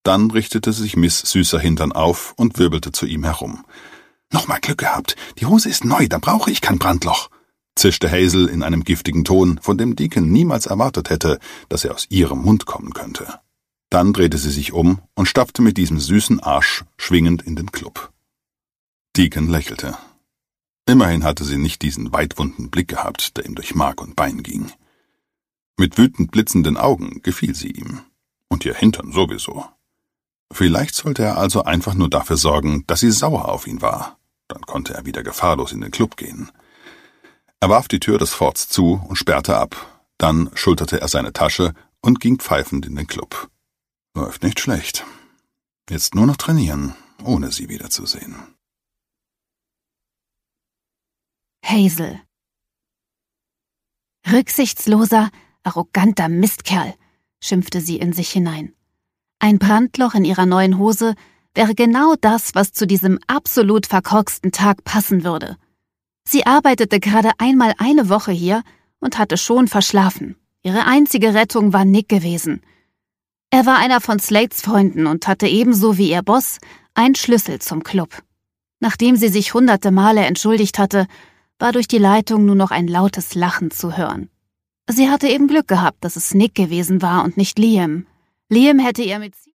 Dann richtete sich Miss Süßer Hintern auf und wirbelte zu ihm herum. »Nochmal Glück gehabt. Die Hose ist neu, da brauche ich kein Brandloch«, zischte Hazel in einem giftigen Ton, von dem Deacon niemals erwartet hätte, dass er aus ihrem Mund kommen könnte. Dann drehte sie sich um und stapfte mit diesem süßen Arsch schwingend in den Club. Deacon lächelte. Immerhin hatte sie nicht diesen weitwunden Blick gehabt, der ihm durch Mark und Bein ging. Mit wütend blitzenden Augen gefiel sie ihm. Und ihr Hintern sowieso. Vielleicht sollte er also einfach nur dafür sorgen, dass sie sauer auf ihn war. Dann konnte er wieder gefahrlos in den Club gehen. Er warf die Tür des Forts zu und sperrte ab. Dann schulterte er seine Tasche und ging pfeifend in den Club. Läuft nicht schlecht. Jetzt nur noch trainieren, ohne sie wiederzusehen. Hazel. Rücksichtsloser, arroganter Mistkerl, schimpfte sie in sich hinein. Ein Brandloch in ihrer neuen Hose wäre genau das, was zu diesem absolut verkorksten Tag passen würde. Sie arbeitete gerade einmal eine Woche hier und hatte schon verschlafen. Ihre einzige Rettung war Nick gewesen. Er war einer von Slates Freunden und hatte ebenso wie ihr Boss einen Schlüssel zum Club. Nachdem sie sich hunderte Male entschuldigt hatte, war durch die Leitung nur noch ein lautes Lachen zu hören. Sie hatte eben Glück gehabt, dass es Nick gewesen war und nicht Liam. Liam hätte ihr mit